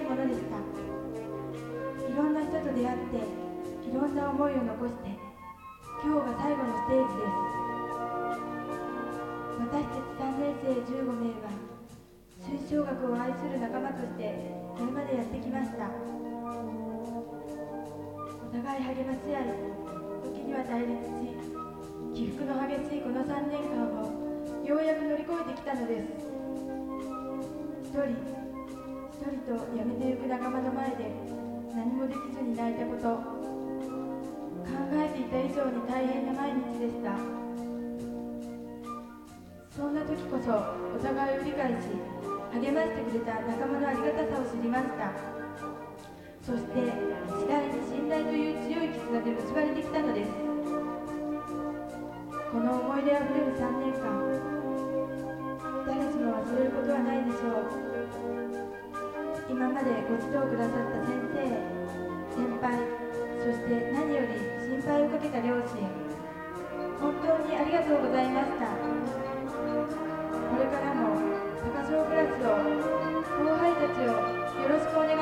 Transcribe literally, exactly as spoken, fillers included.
いものでした。いろんな人と出会って、いろんな思いを残して、今日が最後のステージです。私たちさんねん生じゅうごめいは吹奏楽を愛する仲間としてこれまでやってきました。お互い励まし合い、時には対立し、起伏の激しいこのさんねんかんをようやく乗り越えてきたのです。一人一人と辞めてゆく仲間の前で何もできずに泣いたこと、考えていた以上に大変な毎日でした。そんな時こそお互いを理解し、励ましてくれた仲間のありがたさを知りました。そして次第に信頼という強い絆で結ばれてきたのです。この思い出あふれるさんねんかん、誰しも忘れることはないでしょう。今までご指導くださった先生、先輩、そして何より心配をかけた両親、本当にありがとうございました。これからも高小クラスを、後輩たちをよろしくお願いします。